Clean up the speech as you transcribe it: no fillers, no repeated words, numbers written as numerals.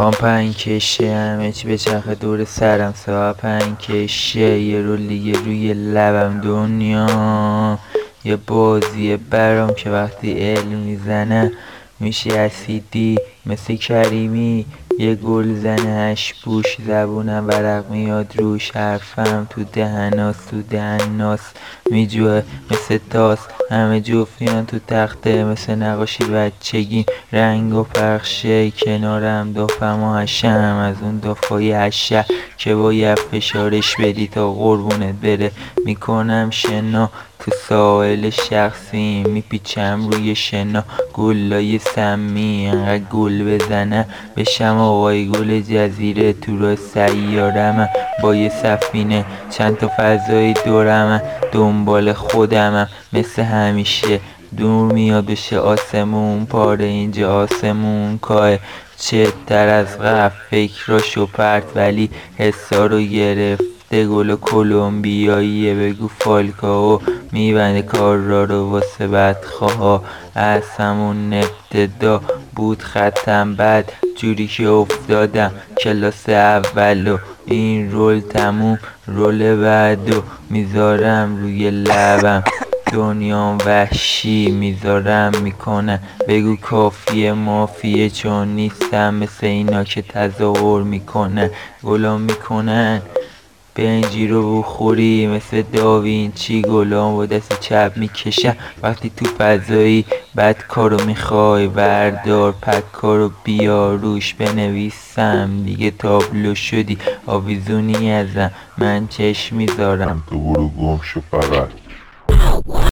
میخوام پنکشه همه چی به چرخ دور سرم سوا پنکشه یه رولی روی لبم دنیا یه بازیه برام که وقتی علم میزنه میشه اسیدی مثل کریمی یه گل زنه هش بوش زبونم ورق میاد روش حرفم تو دهناس تو دهناس میجوه مثل تاس همه جفتیان تو تخته مثل نقاشی بچگی رنگ و پخشه کنارم دافم و هشم از اون دافای هشه که باید فشارش بدی تا قربونت بره میکنم شنا تو ساحل شخصی میپیچم روی شنا گلای سمی انقدر گل بزنه بشم آقای گل جزیره تو را سیارمه با یه سفینه چند تا فضای دورمه دنبال خودمم مثل همیشه دور میاد بشه آسمون پاره اینجا آسمون کاه چه تر از قبل فکراشو پرت ولی حسا رو گرفته گل کلمبیاییه بگو فالکاو میبنده کار رو واسه بدخواه از همون ابتدا بود خطم بد جوری که افتادم کلاس اولو این رول تموم رول بعدو میذارم روی لبم دنیام وحشی میذارم میکنه بگو کافیه مافیه چون نیستم مثل اینا که تظاهر میکنه گلام میکنن بنجی رو بخوری مثل داوینچی گلام با دست چپ میکشم وقتی تو فضایی بد کارو میخوای بردار پکارو بیار روش بنویسم دیگه تابلو شدی آویزونی ازم من چشم میذارم تو برو گم شو فقط